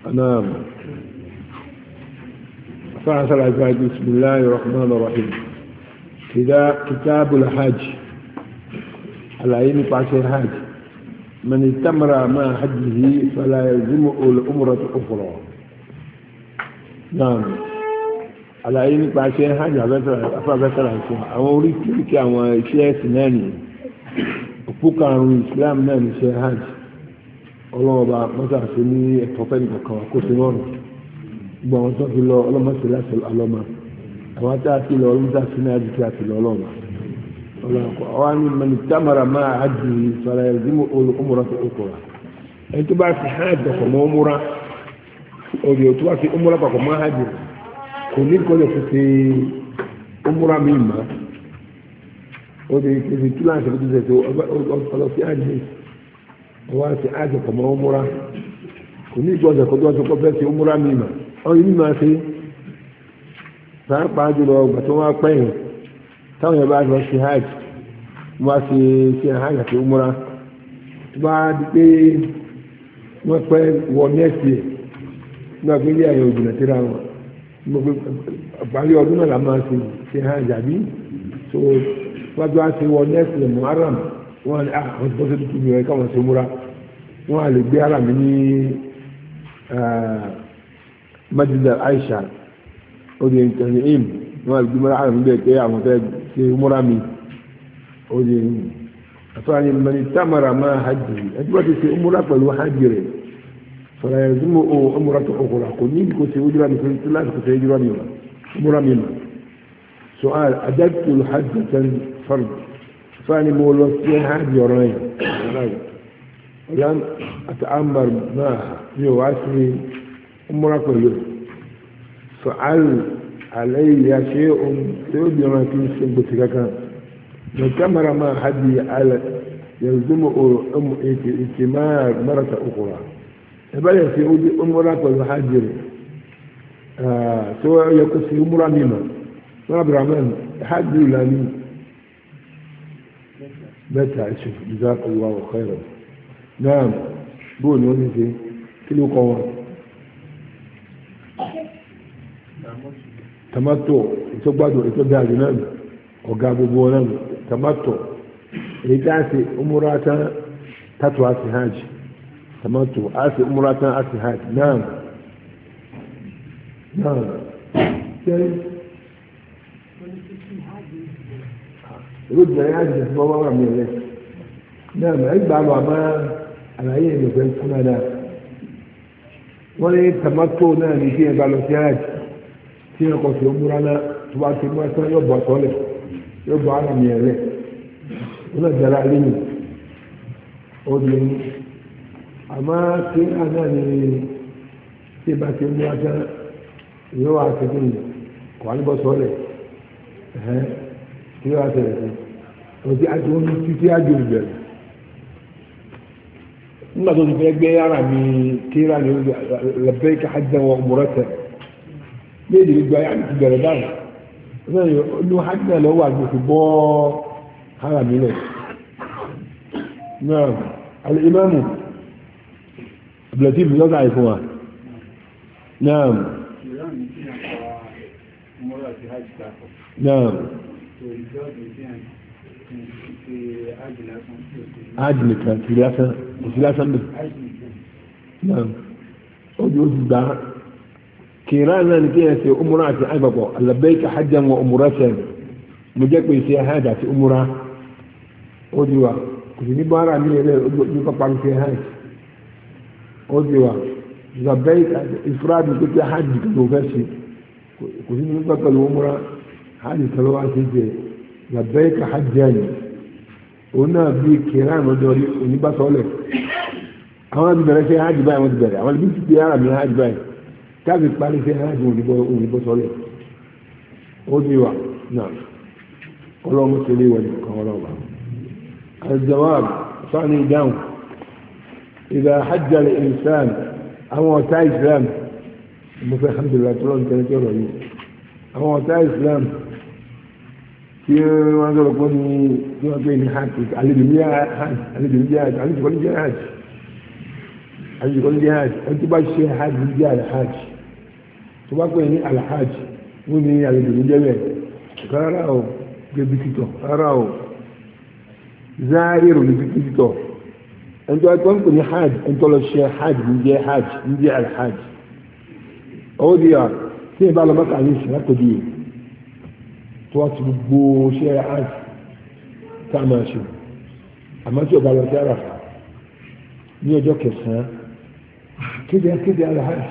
نعم. فعسل عزائي بسم الله الرحمن الرحيم. كتاب الحج على عين قاسي الحج من استمر مع حجه فلا يلزمه الأمرة أخرى. نعم. على عين قاسي الحج أفضل عنكم أولي كيف أو شيء سناني وفقا الإسلام ناني شيء حج ọlọ́wọ́ bá mọ́tà sí ní ẹ̀tọ́fẹ́ nìkan kó sí lọ́rùn gbogbo àwọn tó fi lọ ọlọ́mọ sí láti ọlọ́mọ àwọn tá a ti lọ ọlọ́mọ sí ní àdìsí àti lọ ọlọ́mọ ọlọ́mọ àwọn ní mẹni támàrà máa àjù sọ̀rọ̀ ẹ̀ dín ọmọrọ̀ tó kọ̀ra ẹni tó bá fi hàn dọ̀kọ̀ mọ́ ọmọra òde tó bá fi ọmọra pàpọ̀ mọ́ hajj kò ní kọ́ lè fi ọmọra mi mà òde kìí túláǹsì tó ọlọ́fi hajj wọ́n ti ájọ kọ̀mọ́ ọmúra kò ní ìgbọ́nsẹ̀ kó tó wọ́n tó kọ́ fẹ́ sí ọmúra mímọ̀ ọ́n yìí máa ṣe pàápàá jùlọ ọgbà tó wọ́n pẹ́yìn táwọn yẹn bá lọ sí hajj wọ́n ṣe ṣe hajj àti ọmúra tó bá di pé wọ́n pẹ́ wọ nẹ́ẹ̀sì nígbà pé ilé ayọ̀ òjìnà tíra wọn àgbáyé ọdún náà la máa ṣe hajj àbí tó wọ́n tó wá ṣe wọ nẹ́ẹ̀sì muharram wọ́n á àwọn tó ṣe tuntun yẹn káwọn ṣe múra wọ́n á lè gbé ara mi ní Masjid Aisha ó di nǹkan im wọ́n á lè gbé múra ara mi bẹ́ẹ̀ pé àwọn fẹ́ ṣe múra mi ó di àfààní mẹni tamara máa hajj ẹtí wọ́n ti ṣe múra pẹ̀lú hajj rẹ̀ fọlá yẹn tí mo ó múra tó ọkùnrin kò ní kò ṣe ojúra mi kò láti kò ṣe ojúra mi múra mi mà so àjẹkùn hajj tẹ̀ fard فاني مولوسي هذه يورين ولم اتامر معها يواسي امرك اليوم فعل علي شيء يودي ما في سبتك كان وكمر ما حد على يلزم اتمار مرة أخرى بل في أمرك والحجر سواء يقص أمرا مما رب الرحمن حج لاني متى اشوف جزاك الله خيرا. نعم بقول ونسي كيلو قوة تمتع يتبادو يتبادو جنان وقابو بونان تمتع يجاسي أمراتا تتوى سهاج تمتع آسي أمراتا آسي هاج. نعم نعم رد يعجز بابا من له. نعم عيب على ما العين اللي في السنة ولا يتمتعنا نجي بالوسياج تيجي في أمورنا تبغى تبغى تبغى يبغى طالب يبغى على من له ولا جلالين أودين أما كي أنا تبغى تبغى يبغى تبغى وأنا بصلي ها kí wá ṣẹlẹ̀ sí ọtí àti wọn títí àjò ìbẹ̀rẹ̀ nígbà tó ti fẹ́ gbé ara mi kéra ní labbaika hajjan wa umratan léèdè gbogbo ayé àti bẹ̀rẹ̀ báyìí wọ́n yẹ olú hajjan lọ́wọ́ àgbèsè bọ́ ara mi lẹ̀ náà al-imamu abdulatif lọ́sà àìfún wa náà náà ájì nìkan kì í lásán kò sí lásán bẹ̀ náà ó di oṣù gbà kìíràn náà ní kí ẹ ṣe umura àti àgbàpọ̀ labbaika hajjan wa umratan mo jẹ́ pé ṣe hajj àti umura ó di wa kò sí ní bára mi lè ojú pápá ṣe hajj ó di wa labbaika ifrad ní pé hajj kan ló fẹ́ ṣe kò sí ní pápá pẹ̀lú umura hajj kan ló wá ṣe jẹ labbaika hajjan òun náà bí kìíràn lọ́jọ́ onígbàsọ́lẹ̀ àwọn ti bẹ̀rẹ̀ ṣe hajj báyìí wọ́n ti bẹ̀rẹ̀ àwọn ibi ti di ara mi hajj báyìí káàbì parí ṣe hajj onígbàsọ́lẹ̀ ó di wa náà ọlọ́mọ tẹ̀lé wọn kan ọlọ́mọ. الجواب ثاني داون إذا حج الإنسان أو تاي إسلام الحمد لله تلون تنتظر أو تاي إسلام tí wọ́n sọ̀rọ̀ pé ní tí wọ́n pè ní hajj àlejò ní hajj àlejò ní hajj àlejò ní hajj àjì kan ní hajj ẹni tó bá ṣe hajj ní jẹ́ alhajj tó bá pè ní alhajj wọ́n ní àlejò ní jẹ́bẹ̀ rárá o gbé bíkítọ̀ rárá o záírò ní bíkítọ̀ ẹni tó ń pè ní hajj ẹni tó lọ ṣe hajj ní jẹ́ alhajj ó di à tí ẹ bá lọ mọ́kà ní ìṣẹ́ látọ̀jú yìí tó wá ti gbogbo ṣe hajj tá a máa ṣe àmọ́ tí ò bá lọ sí àràfà ní ọjọ́ kẹsàn-án kéde alhajj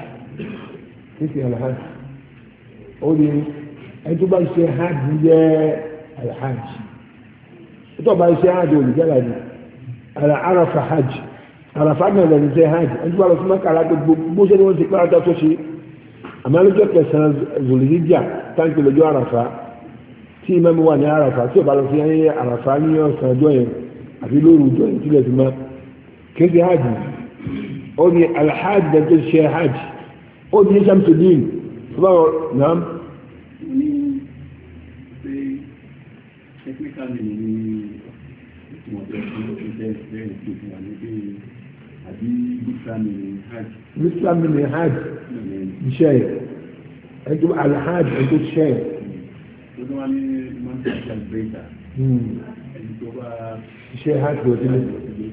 ó ní ẹni tó bá ṣe hajj jẹ́ alhajj tó bá ṣe hajj olùjẹ́lá ni àràfà hajj àràfà náà lẹ́nu ṣe hajj ẹni tó bá lọ sí mọ́kà láti gbogbo ṣe ni wọ́n ti pẹ́ àtọ́ tó ṣe àmọ́ lọ́jọ́ kẹsàn-án zòlìdíjà táǹkì lọ́jọ́ àràfà tí ìmọ̀ wà ní àràfà tí ò bá lọ sí àràfà ní ọ̀sán ọjọ́ yẹn àbí lóru ọjọ́ yẹn tílẹ̀ ti máa kéde hajj ó ní alhajj tó ṣe hajj ó ní Shamsuddin tó bá wọ náà. ní pé technically ní ìtumọ̀ bẹ́ẹ̀ bẹ́ẹ̀ tó fún wa ní pé àbí Islam ní hajj iṣẹ́ ẹ̀ ẹjọ́ alhajj ẹjọ́ iṣẹ́ ẹ̀. tó tó wá ní mọ́tò àgbẹ̀ta ẹni tó bá iṣẹ́ hajj lọ sílẹ̀.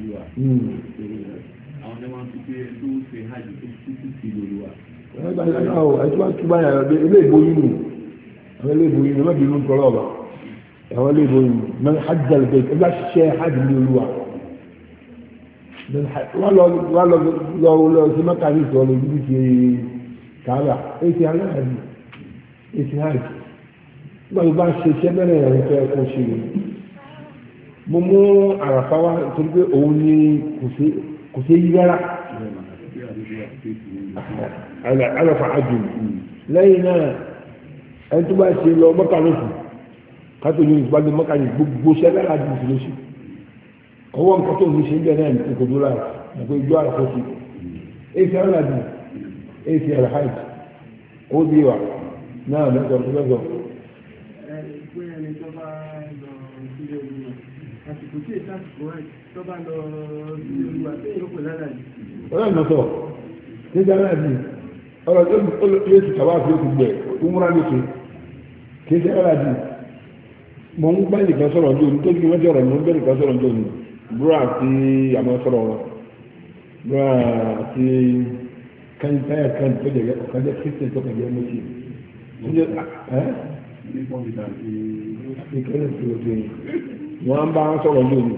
àwọn ọmọ wọn ti pé tó ṣe hajj tó tún sí lórí wa. ẹjọ́ àtúbà yàrá ilé ìbòyìn nù àwọn ilé ìbòyìn nù mẹ́bí inú tọ́lọ̀ ọ̀bà àwọn ilé ìbòyìn nù mẹ́rin hajj àlùbẹ̀ ẹgbẹ́ ṣiṣẹ́ hajj ní olúwa wọ́n lọ sí mẹ́kàní ìtọ́ lọ sí ti kààbà èsì aláàbì èsì hajj nígbà tó bá ṣe iṣẹ́ bẹ́rẹ̀ ẹ̀rọ fẹ́ kó ṣe rẹ̀ mo mú àràfá wá torí pé òun ni kò sí yí rárá àràfá àjò lẹ́yìn náà ẹni tó bá ṣe lọ mọ́kàní ìtọ́ kátó ní ìgbàgbé mọ́kàní gbogbo ṣẹ́ lára àjò ìṣẹ̀lẹ̀ṣẹ̀ ọwọ́ nǹkan tó ní ṣe ń bẹ̀ náà ní ìkòdó láì àpò ìjọ àkọsí èsì aláàbì èsì alhaji ó di wà náà lọ́sọ̀ lọ́sọ̀. pé ẹni tó bá lọ sílé olúwa àsìkò tí èsì àsìkò rẹ̀ tó bá lọ sílé olúwa tó yẹ kó lálàyé. ọlọ́run lọ sọ nígbà aláàbì ọ̀rọ̀ tó yẹ ti tàwa àti yóò gbẹ umra lókè kí èsì aláàbì mo ń gbá ìdìkan sọ̀rọ̀ lónìí tó kí wọ́n jọ̀rọ̀ mo ń gbẹ́ ìdìkan sọ̀rọ̀ lónìí búrọ̀ àti àmọ́sọ̀rọ̀ wọn búrọ̀ àti káyìntáyà kan tó jẹ́ ọ̀kájẹ́ christian tó kàjẹ́ mọ́sí ìkẹ́lẹ̀ tó lọ́jọ́ yìí wọ́n bá ń sọ̀rọ̀ lónìí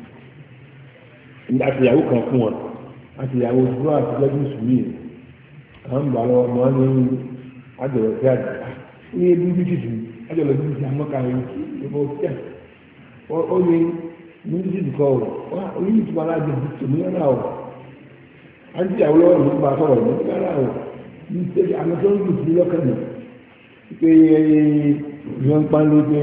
àti ìyàwó kan fún wọn àti ìyàwó búrọ̀ àti lọ́jọ́ sùúrù àwọn ń bà lọ wọn ní àjọyọ̀ sí àjọ ní ebi bí títù àjọyọ̀ bí títù àmọ́kàrin ìbò tẹ̀ ó ní ní títù kọ́ ọ̀ oyin tí wọn láti di tòmí náà ọ̀ àti ìyàwó lọ́wọ́ ní bá sọ̀rọ̀ ní náà ọ̀ ní tẹ́lẹ̀ àwọn tó ń lù sí lọ́kàn ní pé ìwọ̀n pa ló pé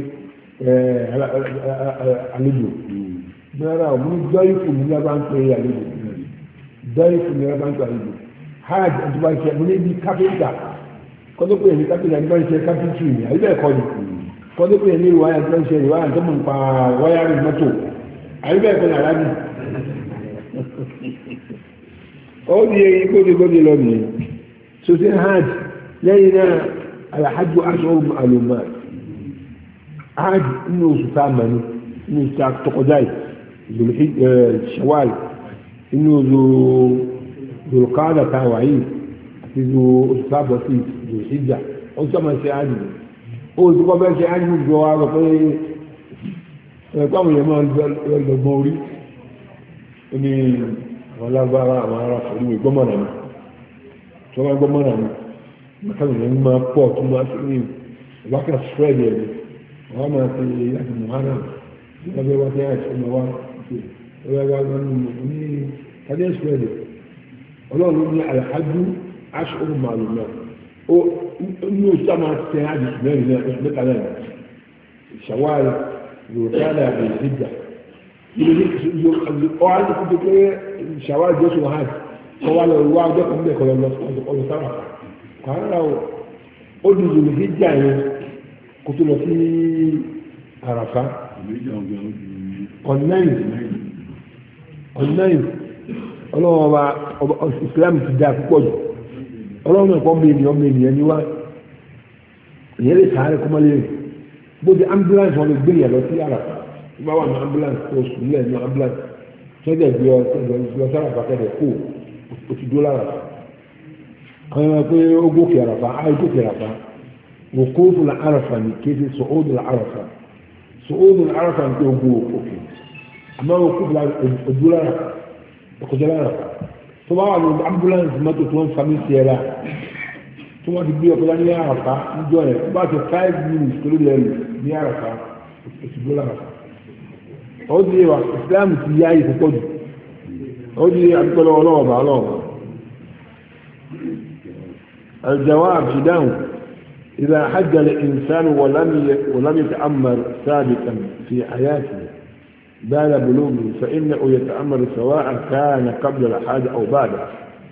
àlejò náà ọ̀ ní dọ́ìfù ní lábá ń pè àlejò dọ́ìfù ní lábá ń pè àlejò hajj àti bá ń ṣe àmì níbi kápẹ́ńtà kọ́tọ́ pé ní kápẹ́ńtà ní bá ń ṣe kápẹ́ńtì ní àyíbẹ̀ ẹ̀kọ́ ni kọ́tọ́ pé ní ìwáyà tó ń ṣe ìwáyà tó mọ̀ nípa wáyárì mọ́tò àyíbẹ̀ ẹ̀kọ́ ní àlábì ó di eyín gbódegbóde lọ nìyẹn sọsẹ hajj lẹ́yìn náà alhajj aṣọ àlùmá hajj nínú oṣù tá a mọ̀ ní nínú oṣù tá a tọkọjá yìí shawal nínú oṣù zulqaada tá a wà yìí àti oṣù tá a bọ̀ sí zulhijja ó sọ ma ṣe hajj ó sì kọ́ bẹ́ẹ̀ ṣe hajj gbọ́ wa rọ pé ẹ̀kọ́ àwọn èèyàn máa ń lọ́gbọ́n orí ní àwọn alágbára àwọn ará pẹ̀lú ìgbọ́mọ̀nà ni tí wọ́n gbọ́mọ̀nà ni mọ́tàlù ní máa pọ̀ tó máa sí ní ìwákà spread ẹ̀ ní wọ́n máa ti láti muhammad tí wọ́n bẹ́ wá sí àìsí ọmọ wa wọ́n wá ní kàdé spread ẹ̀ ọlọ́run ní alhaju aṣọ́rù màlúù náà ó ní oṣù tá máa tẹ àjù mẹ́rin náà oṣù mẹ́ta náà ṣàwárí yorùbá àti ìdíjà ọ̀hán tó kúndé pé ṣàwárí jésù hajj kọ́ wá lọ wá ọjọ́ kan bẹ́ẹ̀ kọ́ lọ ọ̀rọ̀ sára kàrà ó di ìlú hijja yẹn kó tó lọ sí àràfá ọ̀nẹ́yìn ọlọ́wọ́ ọba Islam ti dáa púpọ̀ jù ọlọ́wọ́ ẹ̀kọ́ ọmọ ènìyàn ni wá ìyẹn lè sáré kọ́mọ́lé rẹ̀ bóde ambulance wọn lè gbé yẹn lọ sí àràfà tí wọ́n wà ní ambulance tó sùn lẹ̀ ní ambulance sọ́jà gbé ọ sára pàtẹ́lẹ̀ kó o ti dó láràfà àwọn ẹ̀rọ pé ó gòkè àràfà áyé gòkè àràfà wò kó fún la àràfà ní kéde sọ̀ọ́dù la àràfà sọ̀ọ́dù la àràfà ní pé ó gbó òkè àmọ́ ó kó fún la ojú láràfà ọkọjá láràfà tó bá wà ní ambulance mọ́tò tó ń fami sí ẹ la tí wọ́n ti gbé ọkọjá ní àràfà níjọ́ rẹ̀ tó bá ti 5 minutes tó lè lẹ́nu ní àràfà oṣù dó láràfà ó di wa Islam ti yá yìí púpọ̀ jù ó di àdúgbò ọlọ́ọ̀bà ọlọ́ọ̀bà. الجواب جداً إذا حج الإنسان ولم يتأمر سابقا في حياته بعد بلوغه فإنه يتأمر سواء كان قبل الحج أو بعده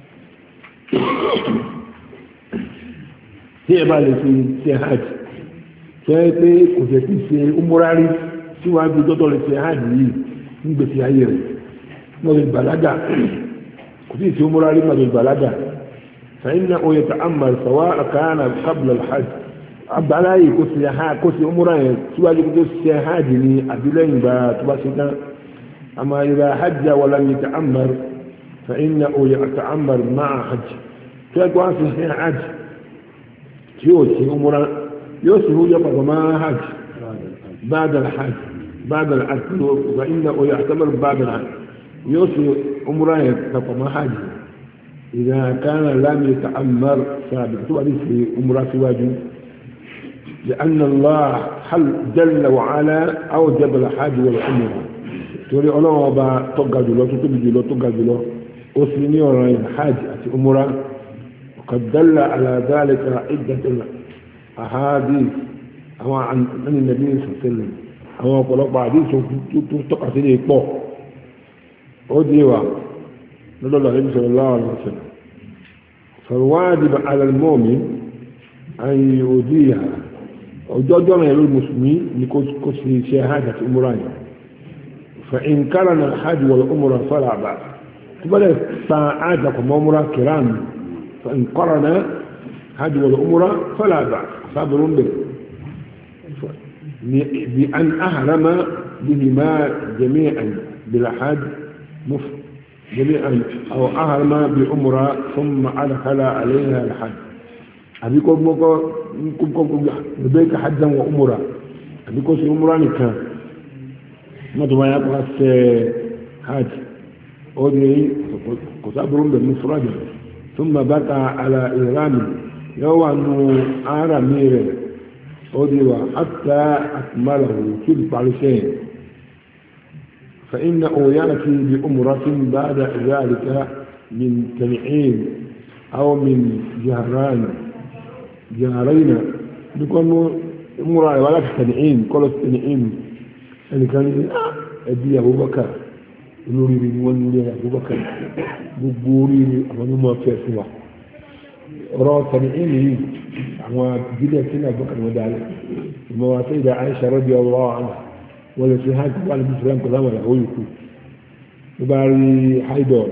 في عبالة في حج فإنه كتبت في أمراري سوى بجدول في حج نبت في عيره مدى البلدة كتبت في أمراري مدى البلدة فإنه يتأمل سواء كان قبل الحج عبد علي كسي أمرين سواء كسي حاجني أبلين باتباسنا أما إذا حج ولم يتأمر فإنه يتأمر مع حج كيف في حج يوسي أمرا يوسي هو يبقى مع حج بعد الحج فإنه يعتبر بعد الحج يوسي أمرين يبقى مع حج إذا كان لم يتأمر سابقا تؤدي في أمرا سواجه لأن الله حل جل وعلا أوجب الحج والعمرة تقول الله أبا تقعد له تقعد له أسلمي ورأي الحج أتي أمرا وقد دل على ذلك عدة أحاديث أو عن النبي صلى الله عليه وسلم أو قال بعدين تقع سيدي يقول أديوا نقول الله صلى الله عليه وسلم فالواجب على المؤمن أن يؤديها وجدنا للمسلمين لكل شهادة أمرين فإن كان الحج والأمر فلا بأس تبدأ ساعاتكم أمرا كرام فإن قرن حج والأمر فلا بأس صبر به بأن أهرم بهما جميعا بالحج مفت جميعا أو أهرم بأمرة ثم أدخل عليها الحج أبيكم لبيك حجا وأمرة أبيكم في أمرة نكان ما تبغى يبغى حج أودي كتابرون بالمفرد ثم بقى على إيران يو أنه أرمير أودي حتى أكمله كل بالشيء فإنه يأتي بأمرة بعد ذلك من تنعيم أو من جهرين بيكون أمرة ولا تنعيم كل التنعيم اللي كان أبي أبو بكر نوري ونوري أبو بكر بقولي أنا ما في سوا رأى تنعيمه وجد سنة أبو بكر ودعي المواسيد عائشة رضي الله عنها ولا في حاجة ولا بسلام كلام ولا هو يكون يباري حيدور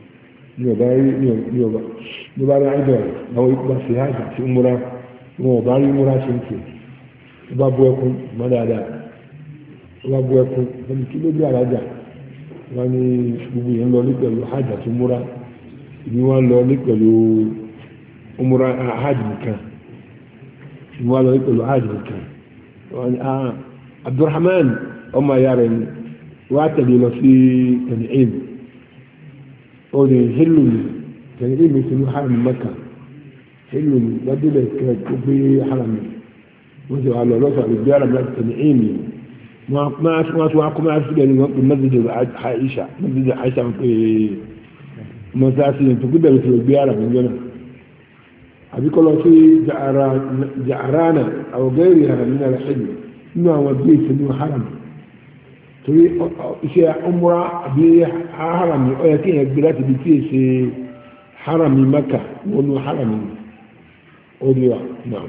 يباري حيدور هو يبقى في حاجة في أمورا هو باري أمورا شمسي يبقى يكون ما دا يبقى يكون من كل دي على جا يعني بقول ينلو لك له حاجة في أمورا يوان لك له أمورا حاجة مكان يوان لك له حاجة مكان يعني عبد الرحمن أما يارين واتبي له في تنعيم أولي هلو تنعيم يسمى حرم مكة هلو بدل كوبي حرم وجه على رفع الرجال من التنعيم ما أسمعكم ما أسمع المسجد عائشة مسجد عائشة في مساسين تقبل في البيارة من جنة أبي كله في جعرانة أو غيرها من الحج inú àwọn bí ìsinmi haram torí iṣẹ́ umra bí haram ó yẹ kí èèyàn gbé láti ibi tí èsè haram Mẹ́kà wọnú haram ó di wa náà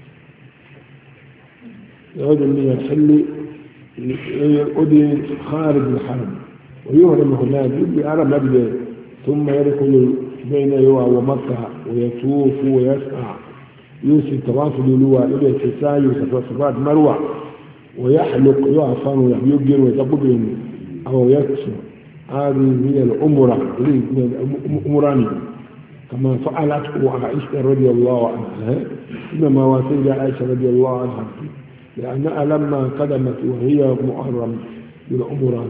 yọ́dún ní ẹ̀ṣẹ́lẹ̀ ó di kharij al-haram ويهرم هناك يبقى haram láti bẹ̀ ثم يدخل بين يوى ومكة ويطوف ويسعى يوسف تواصل لوا إلى السعي وصفات مروة ويحلق يعفن ويجر ويتقبل أو يكسر هذه هي الأمرة الأمران كما فعلت عائشة رضي الله عنها إنما وسيلة عائشة رضي الله عنها لأنها لما قدمت وهي محرم بالأمرات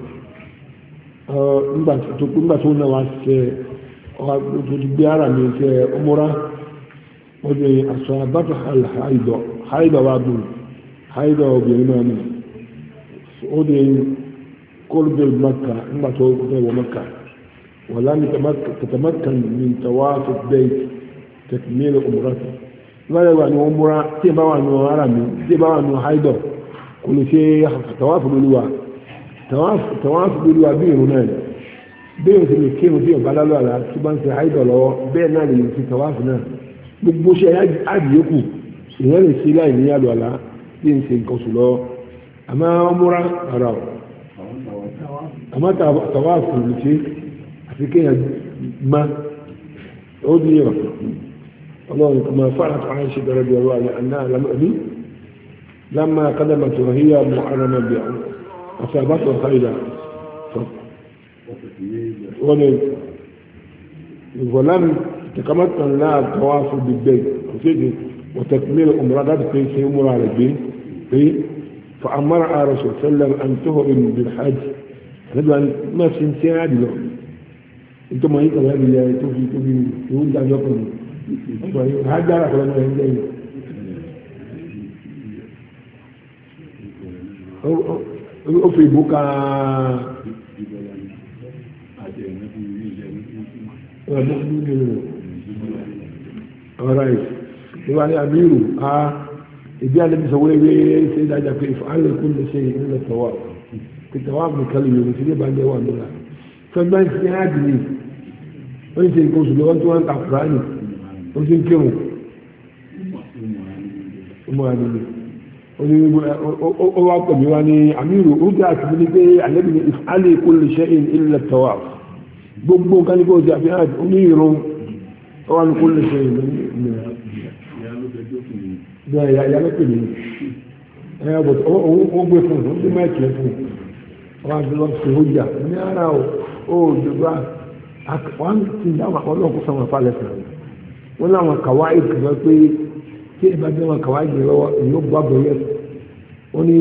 nígbà tó náà wá ṣe ọgbẹ́gbẹ́ra mi ṣe ọmọra ọdún aṣọ àbáta haidọ̀ wà dùn haidọ̀ obìnrin náà ní ọdún kọlùbẹ̀ maka nígbà tó wọ maka wọ́n láti tàtàmàkàn ní tàwáfù bẹ́ẹ̀ tẹ̀kìmẹ́lẹ̀ ọmọrata nígbà wà ní ọmọra tí bá wà ní ara mi tí bá wà ní haidọ̀ kò lè ṣe tàwáfù lóluwà tàwáfù lórí wa bí irun náà bẹ́ẹ̀ o ti lè kírun tí ọba lálọ́ àlá tí bá ń ṣe àìdọ̀ lọ́wọ́ bẹ́ẹ̀ náà lè fi tàwáfù náà gbogbo ṣe àdìyókù ìyẹn lè ṣe láì ní àlọ́ àlá tí ń ṣe nǹkan sùn lọ́wọ́ àmọ́ ọmúra ara ọ̀ àmọ́ tàwáfù lè ṣe àfi kéèyàn má ó di ọ̀ ọlọ́run kò máa fara tó àìṣe bẹ̀rẹ̀ bí ọ̀rọ̀ àlẹ́ àná àlámọ́ لما قدمت وهي محرمة أصابته خيلا ولم تتمكن لها التواصل بالبيت وتكميل أمرها في أمر على البيت فأمرها رسول الله صلى الله عليه وسلم أن تهرم بالحج هذا ما سنتي عادي انتم ما يقول هذه توفي يقول ده يقول هذا ولا ما يقول ó fi ìbúka ọ̀rọ̀ ìwà ní àmìrù a ìdí àlẹ́bí sọ wéwé ṣe dájá pé ìfàálẹ̀ kún lè ṣe ìrìnlẹ̀ tọwà pé tọwà mú kálù yóò sí lé bá ń lẹ́wà lọ́la fẹ́gbẹ́ ń ṣe áàdì ní ó ń ṣe nǹkan oṣù lọ́wọ́ tí wọ́n ń ta kùránì ó sì ń kírun ọmọ àdìní ó wá pẹ̀lú wa ní àmìrù ó jẹ́ àti ní pé àlẹ́bí ní ìfàálẹ̀ kún lè ṣe ìrìnlẹ̀ tọwà gbogbo nǹkan ní kó jẹ́ àfihàn onírun ó wà ní kún lè ṣe ìrìnlẹ̀ bẹ́ẹ̀ ya ló pè mí ẹ bọ̀ ó gbé fún un ó gbé máìkì ẹ fún un wọ́n á fi lọ sí ọjà ní ara ó dùgbà wọ́n ti dáhùn àwọn ọlọ́ọ̀kú sọ̀rọ̀ falẹ̀ fún un wọ́n láwọn kàwáì kìlọ̀ pé tí ìbá jẹ́ wọn kàwáì jẹ́ lọ́wọ́ èyí ó gbọ́ àbọ̀ yẹ ó ní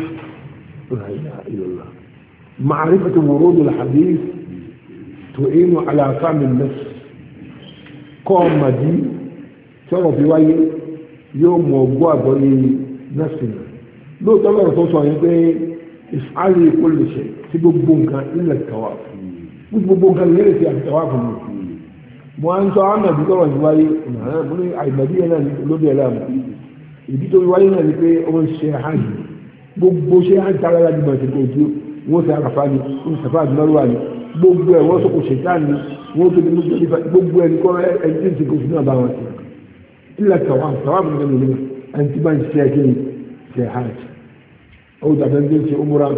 ìlọ́lá معرفة ورود الحديث تعين على فهم النفس قام دي سوى في وعي yóò mọ ọgbọ́ àgbọ́yé nẹ́sìnà lóòótọ́ lọ́rọ̀ tó sọ yẹn pé ìfàlẹ̀ kò lè ṣe tí gbogbo nǹkan ilẹ̀ tàwa gbogbo nǹkan lè ṣe àti tàwa fún mi mo á ń sọ ahmed lọ́rọ̀ yìí wáyé mo ní àìmọ̀dí yẹn náà lóde ẹ̀ láàmú ìdí tó wáyé náà ni pé ó ń ṣe hajj gbogbo ṣe hajj tààrà láti mọ̀ ẹ̀sìn kòtù wọ́n ṣe àràfà ni wọ́n ṣe fàájì mẹ́rùwà ni gbogbo ẹ̀ wọ́n sọ̀kò ṣètàn ni wọ́n tó gbogbo ẹ̀ ní kọ́ ẹ̀ ń ṣe kòtù náà bá wọn ṣe إلا التواب تواب من المؤمنين أنت ما تشتكي في حاجة أو تبندل في أمورك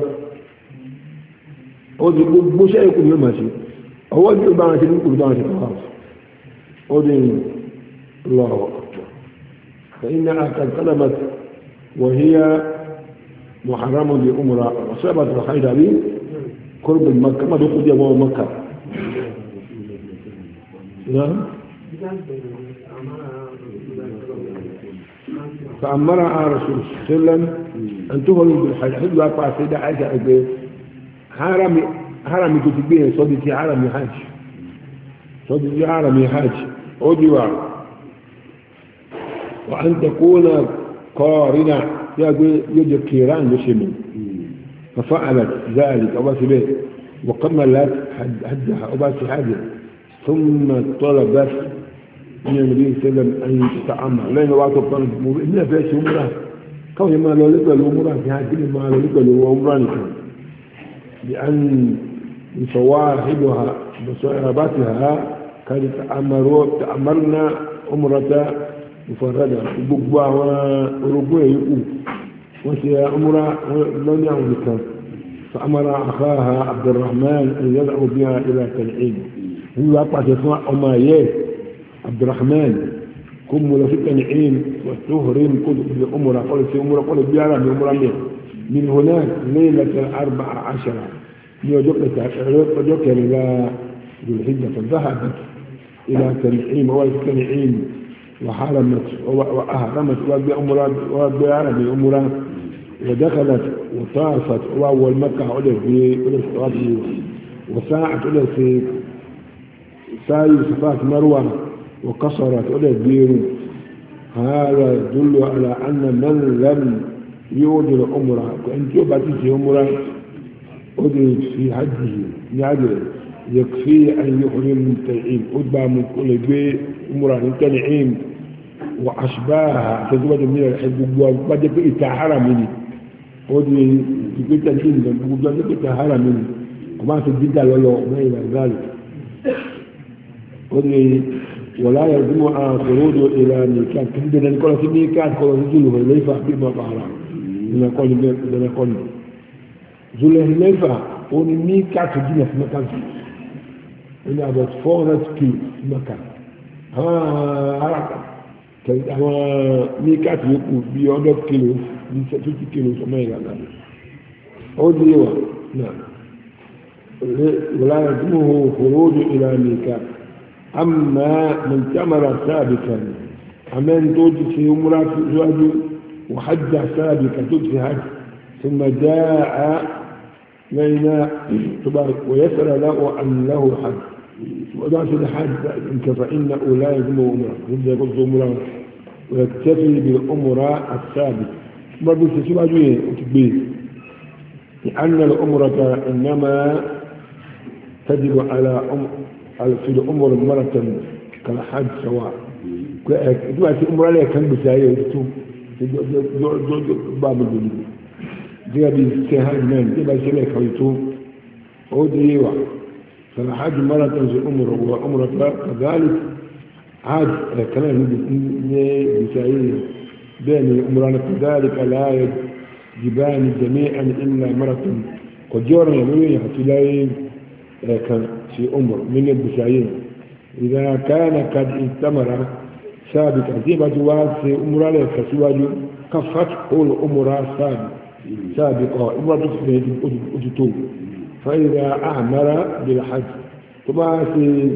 أو تقول شيء يكون يوم ماشي أو أجل بعض يقول بعض خلاص أو الله أكبر فإنها قد قدمت وهي محرمة لأمرها وصابت الخير به قرب مكة ما دخل يوم مكة نعم فأمرها رسول الله صلى الله عليه وسلم أن تهرم بالحج حج وقع سيدة عائشة أبي حرمي كتبين صديتي حرمي حج صديتي حرمي حج أدوى وأن تكون قارنة يجب كيران لشمل ففعلت ذلك أباس به وكملت حجها أباس حجها ثم طلبت من النبي صلى الله عليه وسلم أن يتعامل لأن وقت الطلب إنها فيها أمرها كون ما لو لقى الأمور في هذه ما لو لقى الأمران بأن يصواحبها بصحاباتها كانت تأمرنا أمرة مفردة بقبع وربوع يقول وسي أمرها لن يعمل فأمر أخاها عبد الرحمن أن يدعو بها إلى تنعيم هو أقوى أما إيه عبد الرحمن كم ولا في تنعيم وتهرم كل بأمرا قال في أمرا قال بيارا بأمرا من هناك ليلة 14 يوجد إلى ذو الحجة فذهبت إلى تنعيم وتنعيم وحرمت وأهرمت وبيارا بأمرا ودخلت وطافت وأول مكة على في وساعت على في ساي صفات مروة وقصرت على الدير. هذا يدل على أن من لم يوجد الأمرة وإن تبعت في أمرة أدرك في حجه يعدل يكفي أن يحرم من تنعيم أتبع من كل بيت أمرة من تنعيم وأشباهها تزوج من الحج وبدأ بإتحرى مني أدري في تنعيم وبدأ بإتحرى مني وما في الجدة ولا ما إلى ذلك. أدري ولا يلزم خروج إلى ميقات كندنا نقول في ميقات قول ذو الحليفة بما طهرا نقول ذو الحليفة on ميقات جينا في مكان in about 400 كيلو في مكان ميقات يكون ب 100 كيلو 50 كيلو سمعي هذا أدري نعم ولا يلزمه خروج إلى ميقات. أما من تمر سابقا أمن توجد في أمرة زواج وحج سابقا توجد في حج ثم جاء لنا ويسر له أن له حج ودعت الحج فإنه لا يجب أمرة يبدأ يقصد أمرة ويكتفي بالأمرة السابقة برضو تسيب أجوية وتكبير لأن الأمرة إنما تجب على في الأمر مرة كالحج سواء دلوقتي أمر عليها كان بسايا وتتوب باب الجنوب دي بيستهاد من دي بيسلك ويتوب ودي واحد فالحج مرة في الأمر وأمر كذلك عاد كلام بسايا بين أمرنا كذلك لا يجبان جميعا إلا مرة قد جورنا يمين حتلاقي كان في أمر من البشايين إذا كان قد استمر سابقا زيبا جواد في أمر عليه كسواج كفت كل أمر سابقا أمر تتوب فإذا أعمر بالحج طبعا في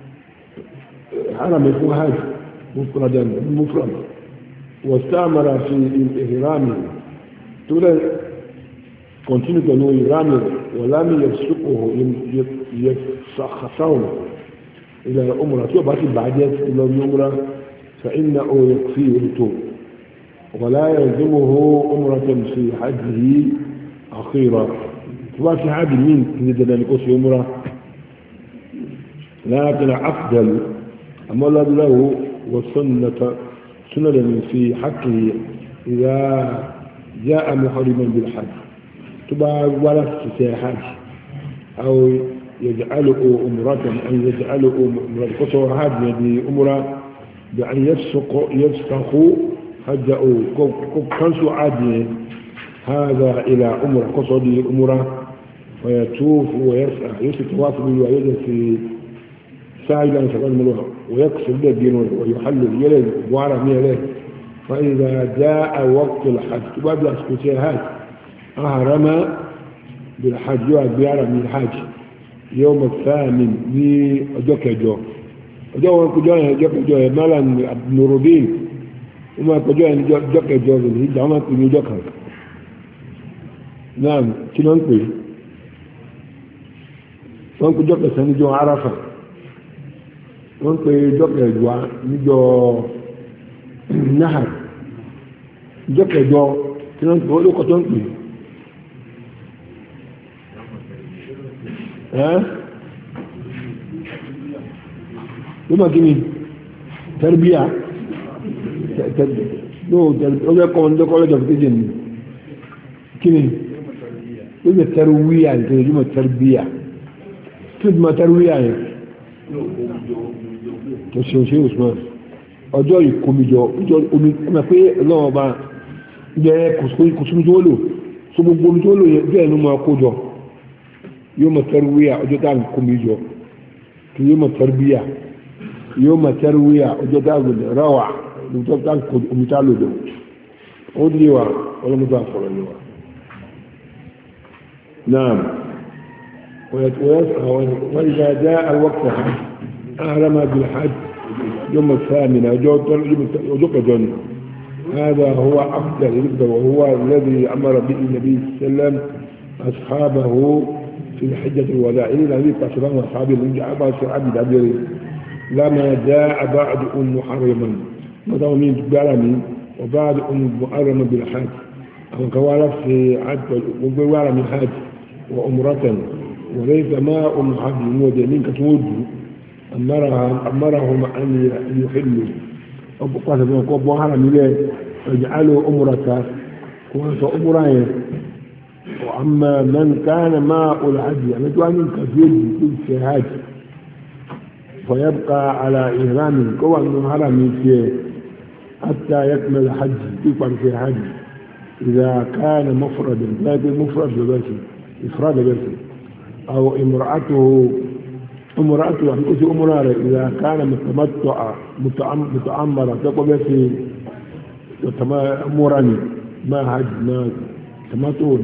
حرم الفهاج مفرد واستعمر في الإهرام تقول continue to know إهرامه ولم يسوقه يسخصونه إلى الأمرة تبقى بعدين إلى الأمرة فإنه يكفيه التوب ولا يلزمه أمرة في حجه أخيرا تبقى في حج مين تريد أن يقص أمرة لكن أفضل أما له والسنة سنة في حقه إذا جاء محرما بالحج تبقى ولا في حج أو يجعله أمرة أن يجعله أمرة كسر حج بأمرة بأن يفسخ حجه كنسو عادي هذا إلى أمرة كسر أمرة ويطوف ويسعى يتواصل ويجد في سعي لنا سبحانه الملوحة ويكسر له دينه ويحلل يلد وعرف ميله فإذا جاء وقت الحج تبقى بأسكتها أهرم بالحج يقعد بيعرف من الحج يوم الثامن بأجوكجو أجوكجو مالا نور الدين وما أجوكجو الهجة وما أجوكجو نعم كنا نقول أجوكجو سنجو عرفة أجوكجو نجو نهر أجوكجو كنا نقول لك lọ́mọ kí ni tẹ́rìbíà ọjọ́ kọ́mọdé college of education ni kí ni ó jẹ́ tẹ́rìwíà ní tẹ́rìwíà jùmọ̀ tẹ́rìbíà tí ó jùmọ̀ tẹ́rìwíà yẹn tó ṣe òṣèré Usman ọjọ́ ìkómijọ ọjọ́ omi ọmọ pé lọ́wọ́ bá jẹ́ kùsùn tó lò so gbogbo omi tó lò yẹn bẹ́ẹ̀ ló máa kó jọ yóò mọ̀ tẹ́rìwíà ọjọ́ tá à ń kómijọ يوم التربية يوم التروية وجدال روع وجدال ومثال له أدلوا ولا مضافر اللواء نعم وإذا جاء الوقت أهرم بالحج يوم الثامنة وجوك جن هذا هو أفضل وهو الذي أمر به النبي صلى الله عليه وسلم أصحابه في حجة الوداع إلى النبي صلى الله عليه وسلم أصحابه من جعبه سعد عبيري لما جاء بعد محرما وضعوا من جبالمي وبعد محرما بالحج أو كوالف في حج وبوالف من حج وأمرة وليس ماء حج ودينين كتود أمرهم أن يحلوا وقال ابن قب وحرم إليه اجعلوا أمرة وأنت أمرين وأما من كان ماء الحج يعني توانين كثير في حج فيبقى على إهرام كوان من حرم فيه حتى يكمل الحج يكمل في الحج إذا كان مفردا لكن مفرد بس إفراد بس أو امرأته في أمرارة إذا كان متعمرة تقوم في أموراني ما حج ما تمتون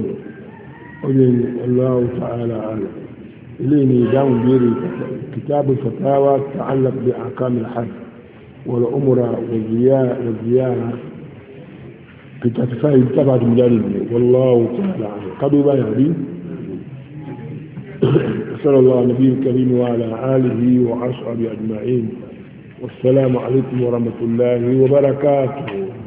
الله تعالى أعلم إليني داون بيري كتاب الفتاوى تتعلق بأحكام الحج والعمرة والزيارة في تتفاهم تبعت مجالد والله تعالى أعلم قدوا بياني صلى الله على النبي الكريم وعلى آله وأصحابه أجمعين والسلام عليكم ورحمة الله وبركاته.